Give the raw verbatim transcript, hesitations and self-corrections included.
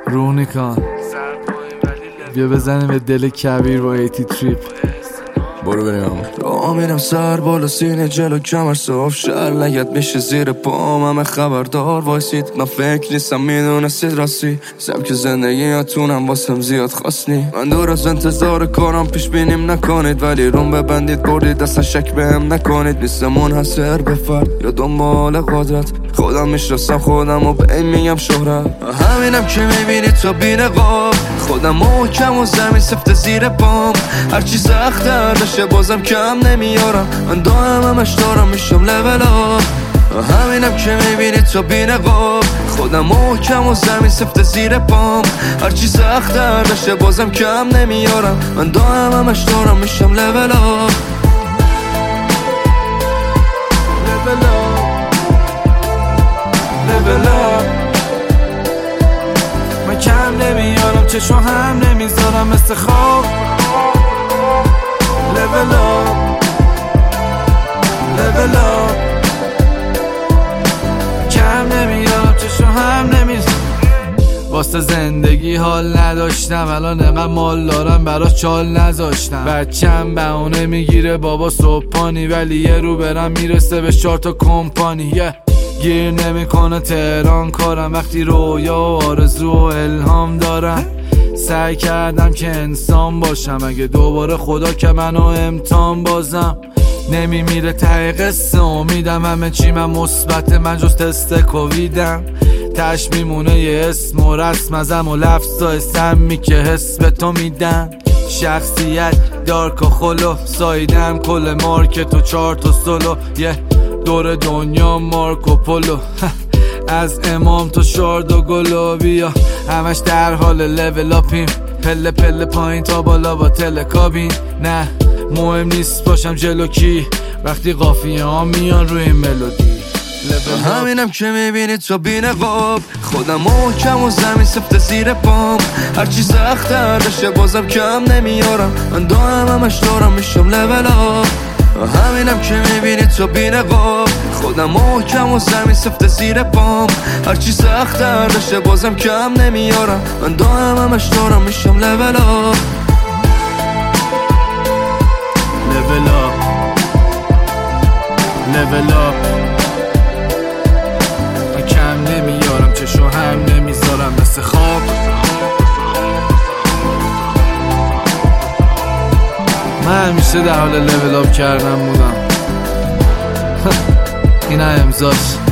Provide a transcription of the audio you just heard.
رونیکان بیا بزنیم به دل کبیر با ایتی تریپ. برو بریم همون را میرم سر بالا سینه جلو کمر صاف شر لگت میشه زیر پام همه خبردار وایسید من فکر نیستم میدونستید راستی سبک زندگیاتونم واسم زیاد خواستنی من دور از انتظار کارم پیش بینیم نکنید ولی روم ببندید بردید اصلا شک بهم نکنید نیستم منحصر به فرد یا دنبال قدرت خودم میشناسم خودم و به این میگم شهرت همینم که میبینید تا بی‌نقاب خودم محکم و زمین سفت زیر پام هرچی سخت‌تر بشه بازم کم نمیارم من دائم همش دارم میشم لول آپ همینم که میبینید تا بی‌نقاب خودم محکم و زمین سفت زیر پام هرچی سخت‌تر بشه بازم کم نمیارم من دائم همش دارم میشم لول آپ لول آپ لول آپ من کم نمیارم چشم هم نمیذارم مثل خواب level up level up کم نمیارم چشم هم نمیذارم واسه زندگی حال نداشتم الان انقدر مال دارم براش چال نذاشتم بچم بهونه میگیره بابا صبحانی ولی یه رو برم میرسه به چهار تا کمپانی yeah. گیر نمیکنه تهران کارم وقتی رویا و آرزو و الهام دارم سعی کردم که انسان باشم اگه دوباره خدا که منو امتحان بازم نمیمیره ته قصه امیدم همه چی من مثبت من جز تست کوویدم تش میمونه یه اسم و رسم ازم و لفظای سمی که حس به تو میدن شخصیت دارک و خلو سایدم کل مارکت و چهار تا سولو یه دور دنیا مارکو پولو از امام تا شارد و گلابیا همش در حال لول اپیم پله پله پایین تا بالا با تلکابین نه مهم نیست باشم جلو کی وقتی قافیه ها میان روی این ملودی همینم که میبینید تا بی‌نقاب خودم محکم و زمین سفت زیر پام هرچی سخت‌تر بشه بازم کم نمیارم من دائم همش دارم میشم لول آپ همینم که میبینید تا بی‌نقاب خودم محکم و زمین سفت زیر پام هرچی سخت‌تر بشه بازم کم نمیارم من دائم همش دارم میشم لول آپ لول آپ لول آپ من کم نمیارم چشم هم نمیذارم مثل خواب من همیشه در حال لول آپ کردن بودم این امضاش